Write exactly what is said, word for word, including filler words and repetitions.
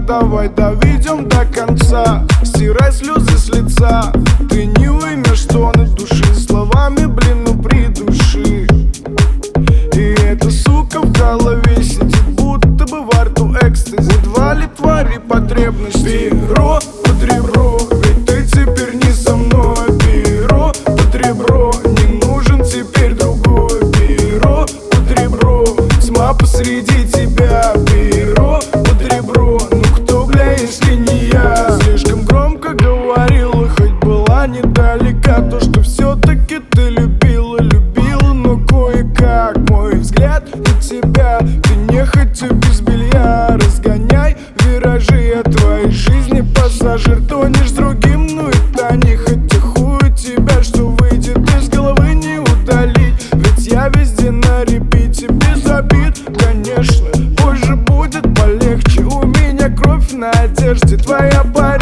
давай доведем до конца. Стирай слезы с лица, ты не уймешь стоны души. Словами, блин, ну придуши. И эта сука в голове сидит, будто бы во рту экстази. Едва ли твари потребности. Перо под ребро, ведь ты теперь не со мной. Перо под ребро, не нужен теперь другой. Перо под ребро, тьма посреди тебя. Перо под ребро, ну кто, бля, если не я? Слишком громко говорила, хоть была недалека. То, что все-таки ты любила, любила, но кое-как. Мой взгляд на тебя, ты нехотя без белья. Разгоняй виражи от твоей жизни, пассажир. Тонешь с другим, ну и тони. Хотя хуй тебя, что выйдет из головы, не удалить. Ведь я везде на репите, без обид, конечно. Позже будет полегче, у меня кровь на одежде. Твоя пара